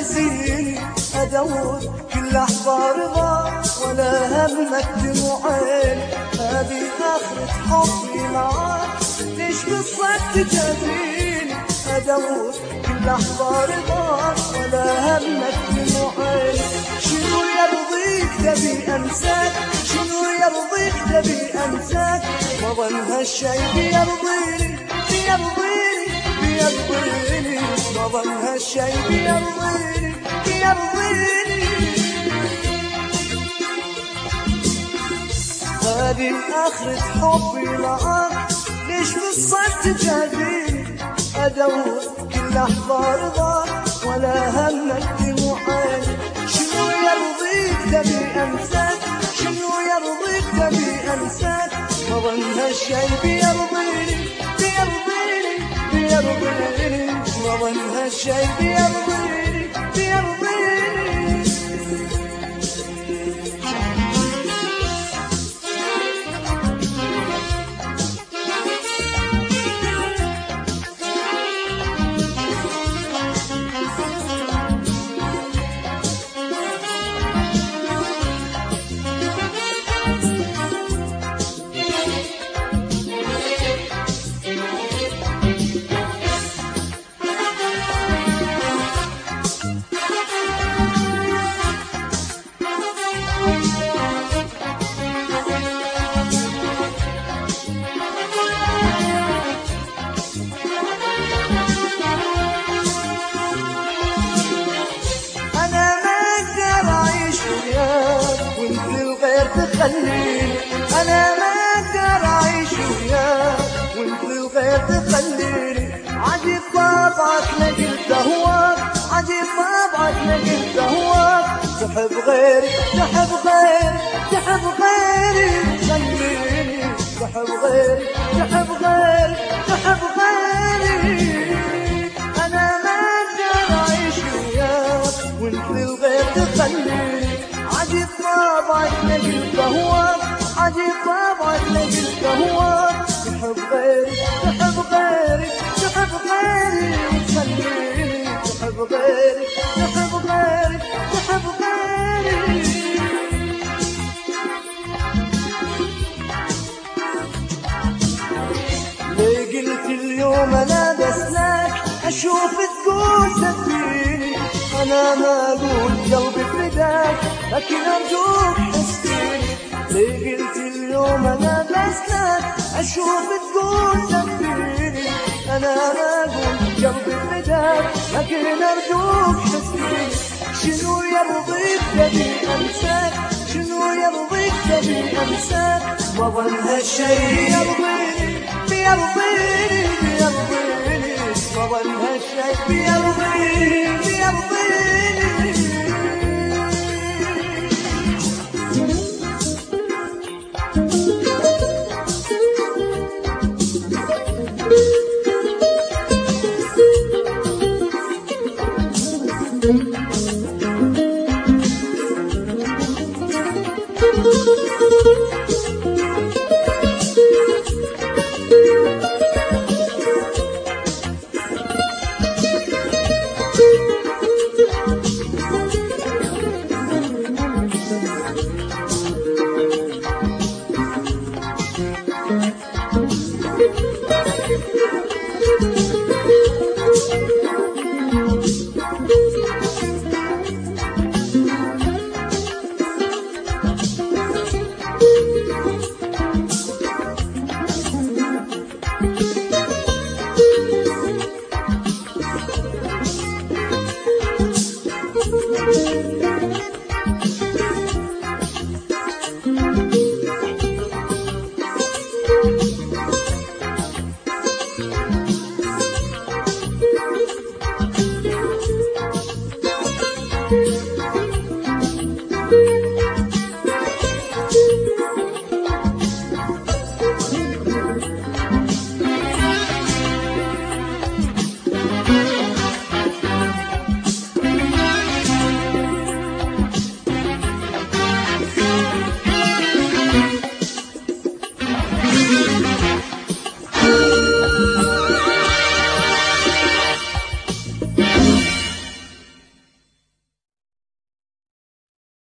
تنسيني ادور كل احبار رضا ولا همك دموعين. هذه اخرة حبي معاك ليش قصتك تجابيني ادور كل احبار رضا ولا همك دموعين. شنو يرضيك تبي انساك شنو يرضيك تبي انساك ما ظن هالشي بيرضيني بيرضيني بيرضيني ما ظن هالشي بيرضيني بيرضيني. هذه آخرة حبي معاك ليش قصتك تجابيني أدور كل لحظة رضاك ولا همك دموعين. شنو يرضيك تبي أنساك شنو يرضيك تبي أنساك ما ظن هالشي بيرضيني بيرضيني بيرضيني ما ظن هالشي بيرضيني بيرضيني. تخليني أنا ما أقدر أعيش وياك وانت للغير تخليني. عجيب طبعك لقيت هواك عجيب طبعك لقيت هواك تحب غيري تحب غيري تحب غيري خليني تحب غيري تحب غيري تحب غيري. أنا ما أقدر أعيش وياك وانت للغير تخليني. عجيب طبعك لقيت هواك عجيب طبعك لقيت هواك تحب غيري تحب غيري تحب غيري خليني تحب غيري تحب غيري تحب غيري. ليه قلت اليوم انا بسلاك اشوف تقول تبيني انا ما اقول قلبي فداك لكن ارجوك حسيني. ليه قلت اليوم انا بسلاك اشوف تقول تبيني انا ما اقول قلبي فداك لكن ارجوك حسيني. شنو يرضيك تبي انساك شنو يرضيك تبي انساك ما ظن هالشي يرضيني بيرضيني بيرضيني ما ظن هالشي بيرضيني بيرضيني.